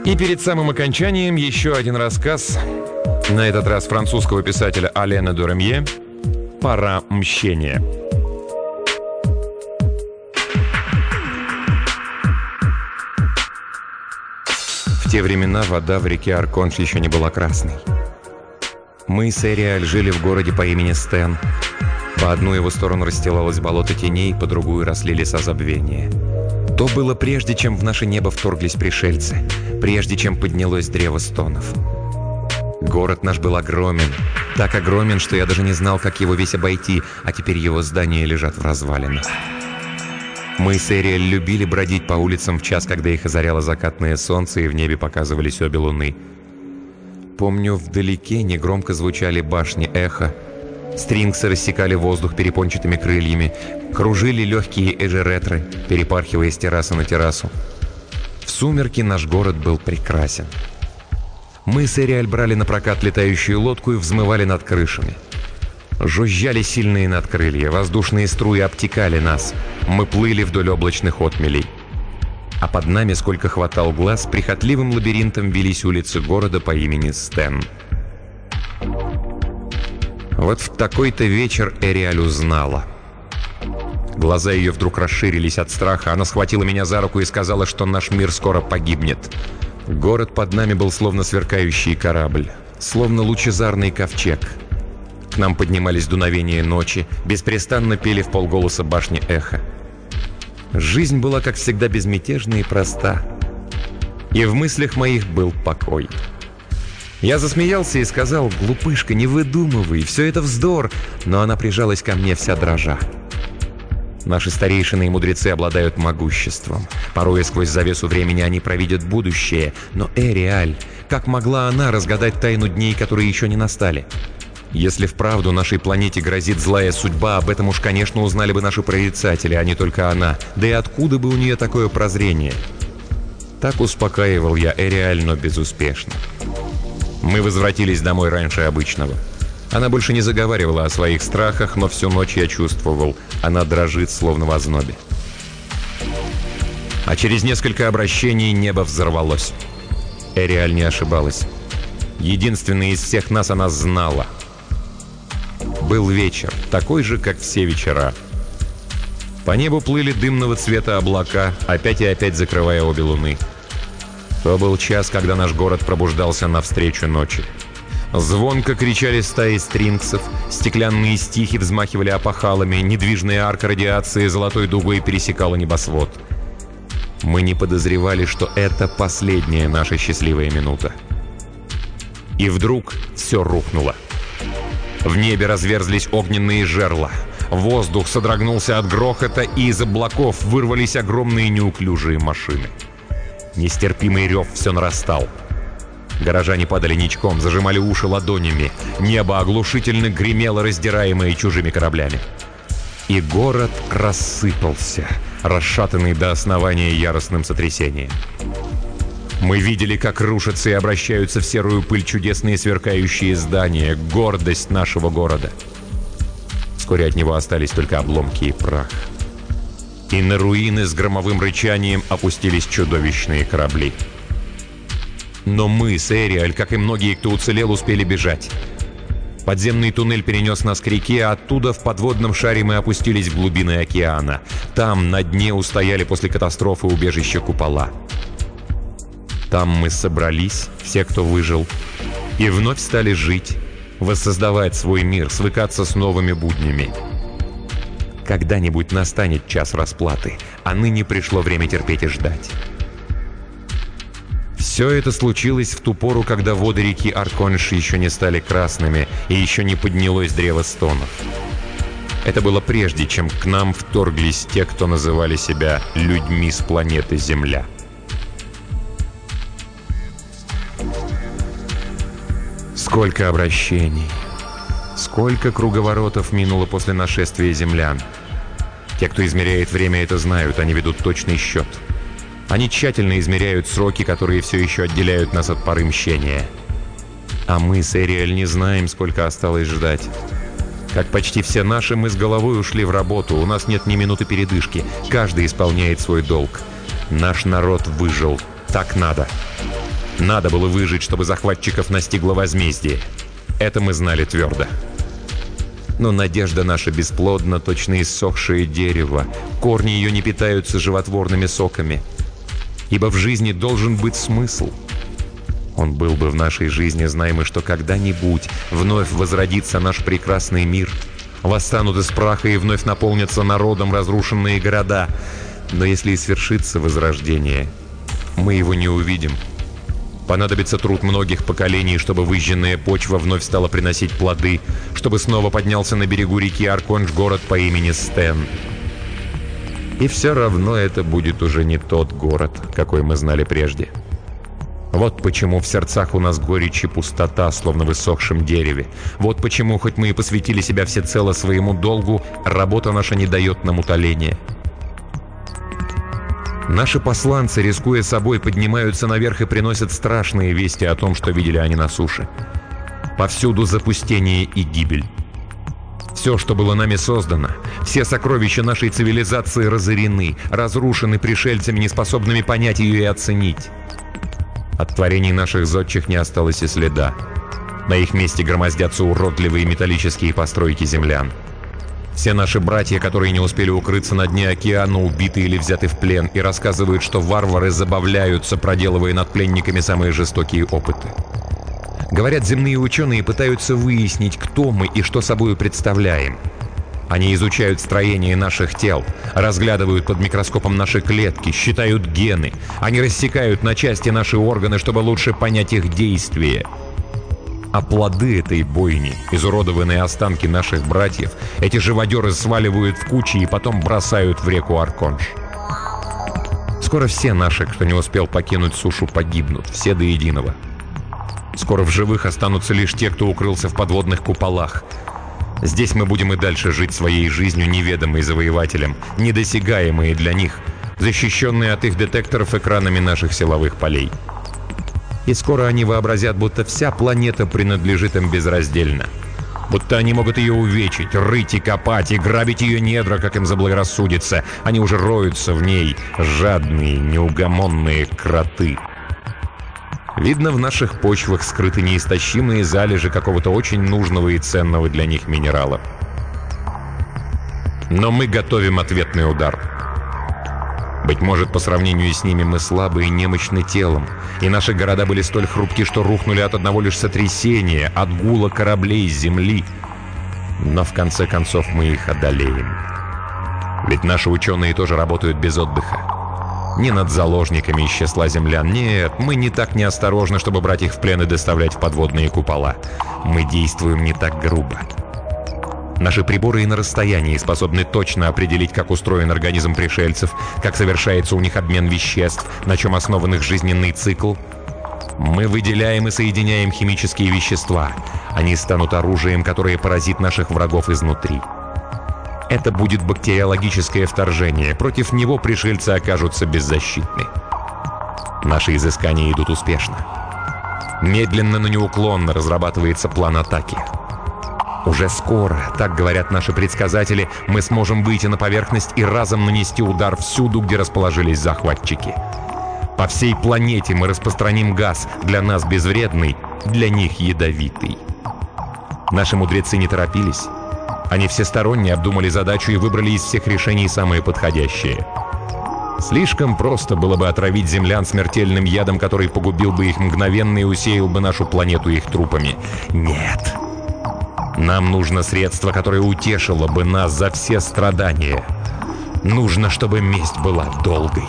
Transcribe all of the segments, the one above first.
И перед самым окончанием еще один рассказ, на этот раз французского писателя Алена Дуремье «Пора мщения». В те времена вода в реке Арконш еще не была красной. Мы с Эриаль жили в городе по имени Стен. По одну его сторону расстилалось болото теней, по другую росли леса забвения. То было прежде, чем в наше небо вторглись пришельцы, прежде чем поднялось древо стонов. Город наш был огромен, так огромен, что я даже не знал, как его весь обойти, а теперь его здания лежат в развалинах. Мы с Эриэль любили бродить по улицам в час, когда их озаряло закатное солнце, и в небе показывались обе луны. Помню, вдалеке негромко звучали башни эхо. Стрингсы рассекали воздух перепончатыми крыльями, кружили легкие эжеретры, перепархивая с террасы на террасу. В сумерки наш город был прекрасен. Мы с Эриаль брали на прокат летающую лодку и взмывали над крышами. Жужжали сильные надкрылья, воздушные струи обтекали нас. Мы плыли вдоль облачных отмелей. А под нами, сколько хватал глаз, прихотливым лабиринтом велись улицы города по имени Стен. Вот в такой-то вечер Эриаль узнала. Глаза ее вдруг расширились от страха. Она схватила меня за руку и сказала, что наш мир скоро погибнет. Город под нами был словно сверкающий корабль, словно лучезарный ковчег. К нам поднимались дуновения ночи, беспрестанно пели вполголоса башни эхо. Жизнь была, как всегда, безмятежна и проста. И в мыслях моих был покой. Я засмеялся и сказал: «Глупышка, не выдумывай, все это вздор», но она прижалась ко мне вся дрожа. Наши старейшины и мудрецы обладают могуществом. Порой сквозь завесу времени они провидят будущее. Но Эриаль, как могла она разгадать тайну дней, которые еще не настали? Если вправду нашей планете грозит злая судьба, об этом уж, конечно, узнали бы наши прорицатели, а не только она. Да и откуда бы у нее такое прозрение? Так успокаивал я Эриаль, но безуспешно. Мы возвратились домой раньше обычного. Она больше не заговаривала о своих страхах, но всю ночь я чувствовал, она дрожит, словно в ознобе. А через несколько обращений небо взорвалось. Эриаль не ошибалась. Единственная из всех нас она знала. Был вечер, такой же, как все вечера. По небу плыли дымного цвета облака, опять и опять закрывая обе луны. То был час, когда наш город пробуждался навстречу ночи. Звонко кричали стаи стрингсов, стеклянные стихи взмахивали опахалами, недвижная арка радиации золотой дугой пересекала небосвод. Мы не подозревали, что это последняя наша счастливая минута. И вдруг все рухнуло. В небе разверзлись огненные жерла. Воздух содрогнулся от грохота, и из облаков вырвались огромные неуклюжие машины. Нестерпимый рев все нарастал. Горожане падали ничком, зажимали уши ладонями. Небо оглушительно гремело, раздираемое чужими кораблями. И город рассыпался, расшатанный до основания яростным сотрясением. Мы видели, как рушатся и обращаются в серую пыль чудесные сверкающие здания, гордость нашего города. Вскоре от него остались только обломки и прах. И на руины с громовым рычанием опустились чудовищные корабли. Но мы с Эриаль, как и многие, кто уцелел, успели бежать. Подземный туннель перенес нас к реке, а оттуда в подводном шаре мы опустились в глубины океана. Там на дне устояли после катастрофы убежища купола. Там мы собрались, все, кто выжил, и вновь стали жить, воссоздавать свой мир, свыкаться с новыми буднями. Когда-нибудь настанет час расплаты, а ныне пришло время терпеть и ждать. Все это случилось в ту пору, когда воды реки Арконш еще не стали красными и еще не поднялось древо стонов. Это было прежде, чем к нам вторглись те, кто называли себя людьми с планеты Земля. Сколько обращений, сколько круговоротов минуло после нашествия землян. Те, кто измеряет время, это знают, они ведут точный счет. Они тщательно измеряют сроки, которые все еще отделяют нас от поры мщения. А мы с Эриэль не знаем, сколько осталось ждать. Как почти все наши, мы с головой ушли в работу, у нас нет ни минуты передышки, каждый исполняет свой долг. Наш народ выжил, так надо. Надо было выжить, чтобы захватчиков настигло возмездие. Это мы знали твердо. Но надежда наша бесплодна, точно иссохшее дерево. Корни ее не питаются животворными соками. Ибо в жизни должен быть смысл. Он был бы в нашей жизни, знаем мы, что когда-нибудь вновь возродится наш прекрасный мир. Восстанут из праха и вновь наполнятся народом разрушенные города. Но если и свершится возрождение, мы его не увидим. Понадобится труд многих поколений, чтобы выжженная почва вновь стала приносить плоды, чтобы снова поднялся на берегу реки Арконш город по имени Стен. И все равно это будет уже не тот город, какой мы знали прежде. Вот почему в сердцах у нас горечь и пустота, словно в иссохшем дереве. Вот почему, хоть мы и посвятили себя всецело своему долгу, работа наша не дает нам утоления. Наши посланцы, рискуя собой, поднимаются наверх и приносят страшные вести о том, что видели они на суше. Повсюду запустение и гибель. Все, что было нами создано, все сокровища нашей цивилизации разорены, разрушены пришельцами, неспособными понять ее и оценить. От творений наших зодчих не осталось и следа. На их месте громоздятся уродливые металлические постройки землян. Все наши братья, которые не успели укрыться на дне океана, убиты или взяты в плен, и рассказывают, что варвары забавляются, проделывая над пленниками самые жестокие опыты. Говорят, земные ученые пытаются выяснить, кто мы и что собой представляем. Они изучают строение наших тел, разглядывают под микроскопом наши клетки, считают гены. Они рассекают на части наши органы, чтобы лучше понять их действия. А плоды этой бойни, изуродованные останки наших братьев, эти живодеры сваливают в кучи и потом бросают в реку Арконш. Скоро все наши, кто не успел покинуть сушу, погибнут, все до единого. Скоро в живых останутся лишь те, кто укрылся в подводных куполах. Здесь мы будем и дальше жить своей жизнью, неведомой завоевателям, недосягаемые для них, защищенные от их детекторов экранами наших силовых полей. И скоро они вообразят, будто вся планета принадлежит им безраздельно. Будто они могут ее увечить, рыть и копать, и грабить ее недра, как им заблагорассудится. Они уже роются в ней, жадные, неугомонные кроты. Видно, в наших почвах скрыты неистощимые залежи какого-то очень нужного и ценного для них минерала. Но мы готовим ответный удар. Быть может, по сравнению с ними мы слабы и немощны телом, и наши города были столь хрупки, что рухнули от одного лишь сотрясения, от гула кораблей с земли. Но в конце концов мы их одолеем. Ведь наши ученые тоже работают без отдыха. Не над заложниками из числа землян. Нет, мы не так неосторожны, чтобы брать их в плен и доставлять в подводные купола. Мы действуем не так грубо. Наши приборы и на расстоянии способны точно определить, как устроен организм пришельцев, как совершается у них обмен веществ, на чем основан их жизненный цикл. Мы выделяем и соединяем химические вещества. Они станут оружием, которое поразит наших врагов изнутри. Это будет бактериологическое вторжение. Против него пришельцы окажутся беззащитны. Наши изыскания идут успешно. Медленно, но неуклонно разрабатывается план атаки. Уже скоро, так говорят наши предсказатели, мы сможем выйти на поверхность и разом нанести удар всюду, где расположились захватчики. По всей планете мы распространим газ, для нас безвредный, для них ядовитый. Наши мудрецы не торопились. Они всесторонне обдумали задачу и выбрали из всех решений самые подходящие. Слишком просто было бы отравить землян смертельным ядом, который погубил бы их мгновенно и усеял бы нашу планету их трупами. Нет. Нам нужно средство, которое утешило бы нас за все страдания. Нужно, чтобы месть была долгой.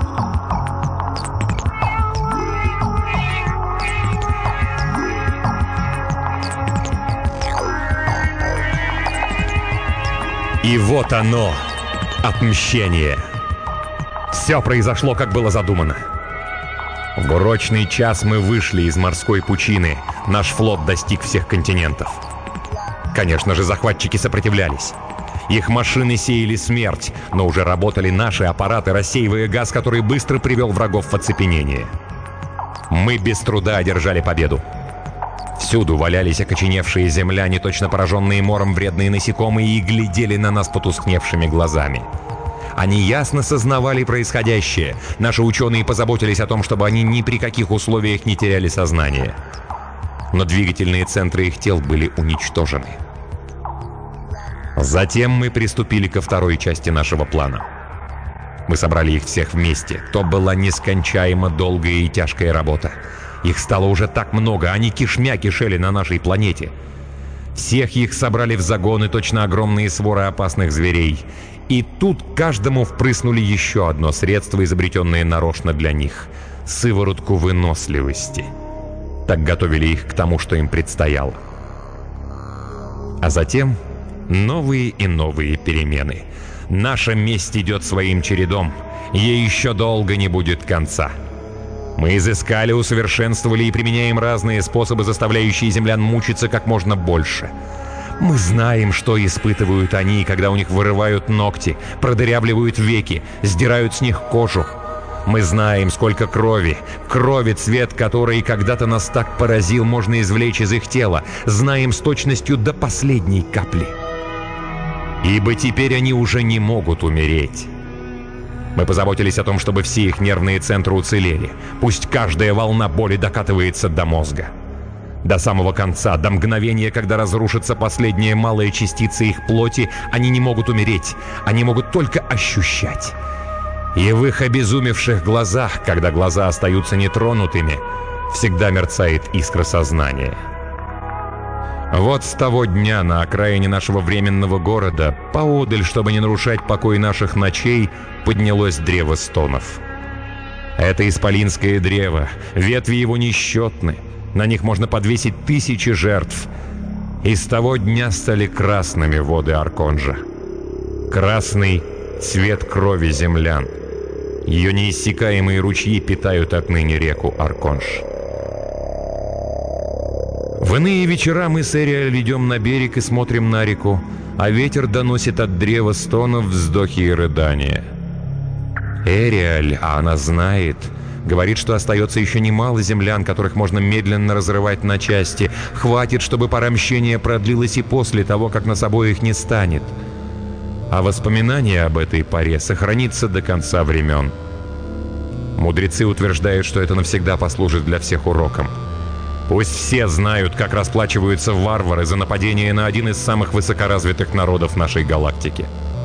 И вот оно, отмщение. Все произошло, как было задумано. В урочный час мы вышли из морской пучины. Наш флот достиг всех континентов. Конечно же, захватчики сопротивлялись. Их машины сеяли смерть, но уже работали наши аппараты, рассеивая газ, который быстро привел врагов в оцепенение. Мы без труда одержали победу. Всюду валялись окоченевшие земляне, точно пораженные мором вредные насекомые, и глядели на нас потускневшими глазами. Они ясно сознавали происходящее. Наши ученые позаботились о том, чтобы они ни при каких условиях не теряли сознание. Но двигательные центры их тел были уничтожены. Затем мы приступили ко второй части нашего плана. Мы собрали их всех вместе. То была нескончаемо долгая и тяжкая работа. Их стало уже так много, они кишмя кишели на нашей планете. Всех их собрали в загоны, точно огромные своры опасных зверей. И тут каждому впрыснули еще одно средство, изобретенное нарочно для них — сыворотку выносливости. Так готовили их к тому, что им предстояло. А затем новые и новые перемены. Наша месть идет своим чередом. Ей еще долго не будет конца. Мы изыскали, усовершенствовали и применяем разные способы, заставляющие землян мучиться как можно больше. Мы знаем, что испытывают они, когда у них вырывают ногти, продырявливают веки, сдирают с них кожу. Мы знаем, сколько крови, цвет которой когда-то нас так поразил, можно извлечь из их тела. Знаем с точностью до последней капли. Ибо теперь они уже не могут умереть. Мы позаботились о том, чтобы все их нервные центры уцелели. Пусть каждая волна боли докатывается до мозга. До самого конца, до мгновения, когда разрушится последняя малая частица их плоти, они не могут умереть. Они могут только ощущать. И в их обезумевших глазах, когда глаза остаются нетронутыми, всегда мерцает искра сознания. Вот с того дня на окраине нашего временного города, поодаль, чтобы не нарушать покой наших ночей, поднялось древо стонов. Это исполинское древо, ветви его несчетны, на них можно подвесить тысячи жертв. И с того дня стали красными воды Арконжа. Красный цвет крови землян. Ее неиссякаемые ручьи питают отныне реку Арконж. В иные вечера мы с Эриэль идем на берег и смотрим на реку, а ветер доносит от древа стонов вздохи и рыдания. Эриэль, а она знает, говорит, что остается еще немало землян, которых можно медленно разрывать на части. Хватит, чтобы пора мщения продлилась и после того, как нас обоих не станет. А воспоминание об этой поре сохранится до конца времен. Мудрецы утверждают, что это навсегда послужит для всех уроком. Пусть все знают, как расплачиваются варвары за нападение на один из самых высокоразвитых народов нашей галактики.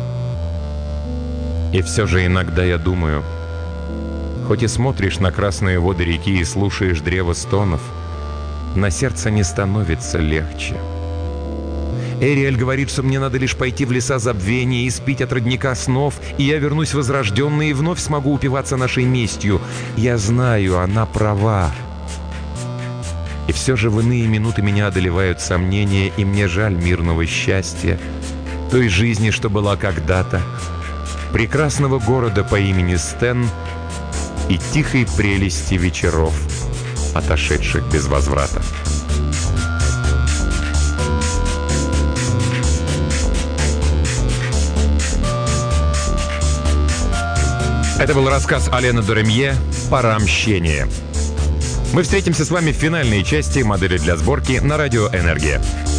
И все же иногда я думаю, хоть и смотришь на красные воды реки и слушаешь древо стонов, на сердце не становится легче. Эриэль говорит, что мне надо лишь пойти в леса забвения и спить от родника снов, и я вернусь возрожденный и вновь смогу упиваться нашей местью. Я знаю, она права. И все же в иные минуты меня одолевают сомнения, и мне жаль мирного счастья, той жизни, что была когда-то, прекрасного города по имени Стен и тихой прелести вечеров, отошедших без возврата. Это был рассказ Алена Доремье «Пора мщения». Мы встретимся с вами в финальной части «Модели для сборки» на радио «Энергия».